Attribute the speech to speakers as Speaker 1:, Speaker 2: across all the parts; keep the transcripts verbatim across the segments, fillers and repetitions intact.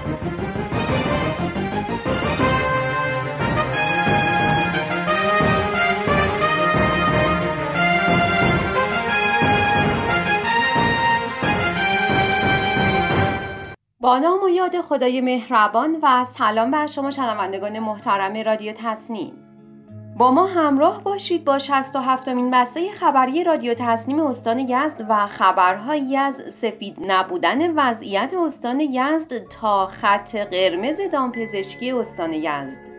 Speaker 1: با نام و یاد خدای مهربان و سلام بر شما شنوندگان محترم رادیو تصنیم. با ما همراه باشید با شصت و هفتمین بسته خبری رادیو تصنیم استان یزد و خبرهایی از سفید نبودن وضعیت استان یزد تا خط قرمز دامپزشکی استان یزد.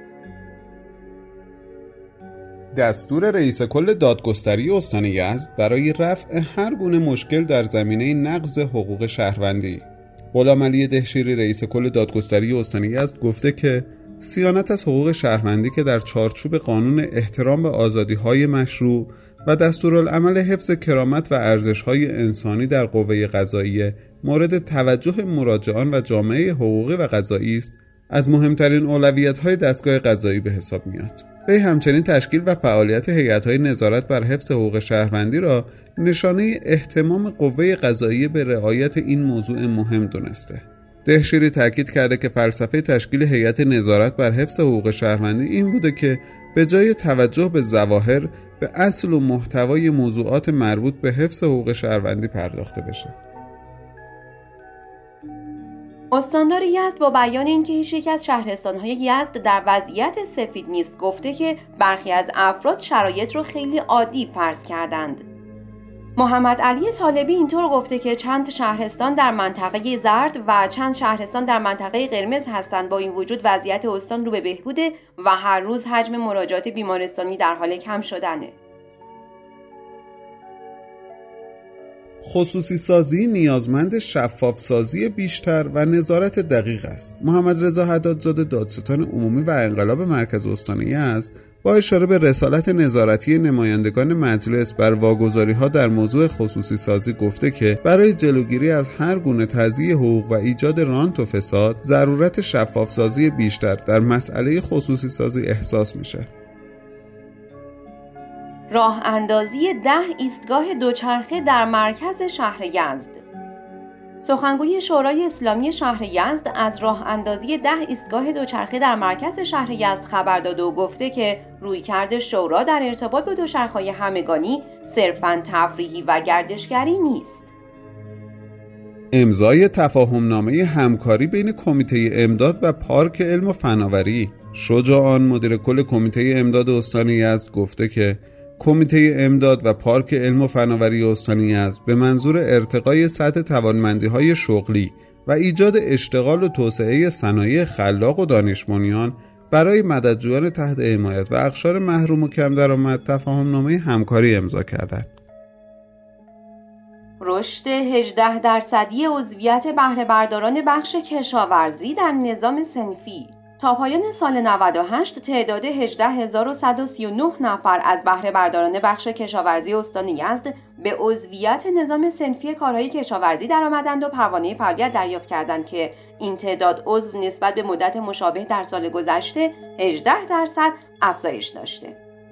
Speaker 2: دستور رئیس کل دادگستری استان یزد برای رفع هر گونه مشکل در زمینه نقض حقوق شهروندی. غلامعلی دهشیری رئیس کل دادگستری استان یزد گفته که صیانت از حقوق شهروندی که در چارچوب قانون احترام به آزادی‌های مشروع و دستورالعمل حفظ کرامت و ارزش‌های انسانی در قوه قضاییه مورد توجه مراجعان و جامعه حقوقی و قضایی است، از مهمترین اولویت‌های دستگاه قضایی به حساب میاد. وی همچنین تشکیل و فعالیت هیئت‌های نظارت بر حفظ حقوق شهروندی را نشانه اهتمام قوه قضاییه به رعایت این موضوع مهم دونسته. دهشیری تاکید کرده که فلسفه تشکیل هیئت نظارت بر حفظ حقوق شهروندی این بوده که به جای توجه به ظواهر به اصل و محتوای موضوعات مربوط به حفظ حقوق شهروندی پرداخته بشه.
Speaker 1: استاندار یزد با بیان اینکه هیچ یک از شهرستان‌های یزد در وضعیت سفید نیست گفته که برخی از افراد شرایط رو خیلی عادی فرض کردند. محمد علی طالبی اینطور گفته که چند شهرستان در منطقه زرد و چند شهرستان در منطقه قرمز هستند. با این وجود وضعیت استان رو به بهبوده و هر روز حجم مراجعات بیمارستانی در حال کم شدنه.
Speaker 2: خصوصی سازی نیازمند شفاف سازی بیشتر و نظارت دقیق است. محمد رضا حدادزاده دادستان عمومی و انقلاب مرکز استان یزد با اشاره به رسالت نظارتی نمایندگان مجلس بر واگذاری‌ها در موضوع خصوصی سازی گفته که برای جلوگیری از هر گونه تضییع حقوق و ایجاد رانت و فساد ضرورت شفاف سازی بیشتر در مسئله خصوصی سازی احساس میشه.
Speaker 1: راه اندازی ده ایستگاه دوچرخه در مرکز شهر یزد. سخنگوی شورای اسلامی شهر یزد از راه اندازی ده ایستگاه دوچرخه در مرکز شهر یزد خبر داده و گفته که رویکرد شورا در ارتباط با دوچرخه‌های همگانی صرفاً تفریحی و گردشگری نیست.
Speaker 2: امضای تفاهمنامه همکاری بین کمیته امداد و پارک علم و فناوری. شجاعان مدیر کل کمیته امداد استان یزد گفته که کمیته امداد و پارک علم و فناوری استان یزد به منظور ارتقای سطح توانمندی‌های شغلی و ایجاد اشتغال و توسعه صنایع خلاق و دانش‌بنیان برای مددجویان تحت حمایت و اقشار محروم و کم درآمد تفاهمنامه همکاری امضا کردند.
Speaker 1: رشد هجده درصدی عضویت بهره برداران بخش کشاورزی در نظام صنفی. تا پایان سال نود و هشت تعداد هجده هزار و صد و سی و نه نفر از بهره برداران بخش کشاورزی استان یزد به عضویت نظام صنفی کارهای کشاورزی درآمدند و پروانه فعالیت دریافت کردند که این تعداد عضو نسبت به مدت مشابه در سال گذشته هجده درصد افزایش داشته.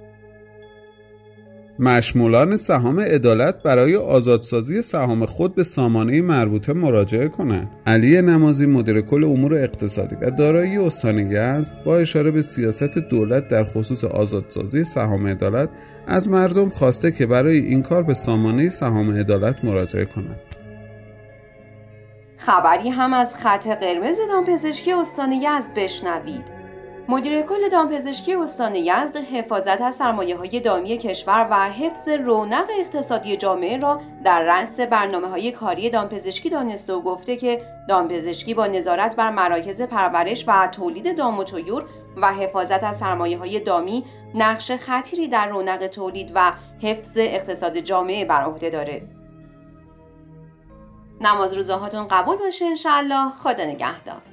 Speaker 2: مشمولان سهام عدالت برای آزادسازی سهام خود به سامانه مربوطه مراجعه کنند. علی نمازی مدیر کل امور اقتصادی و دارایی استان یزد با اشاره به سیاست دولت در خصوص آزادسازی سهام عدالت از مردم خواسته که برای این کار به سامانه سهام عدالت مراجعه کنند.
Speaker 1: خبری هم از خط قرمز دامپزشکی استان یزد بشنوید. مدیر کل دامپزشکی استان یزد حفاظت از سرمایه‌های دائمی کشور و حفظ رونق اقتصادی جامعه را در رأس برنامه‌های کاری دامپزشکی دانسته و گفته که دامپزشکی با نظارت بر مراکز پرورش و تولید دام و طیور و حفاظت از سرمایه‌های دامی نقش خطیری در رونق تولید و حفظ اقتصاد جامعه بر عهده داره. نماز روزهاتون قبول باشه انشالله. خدا نگهدار.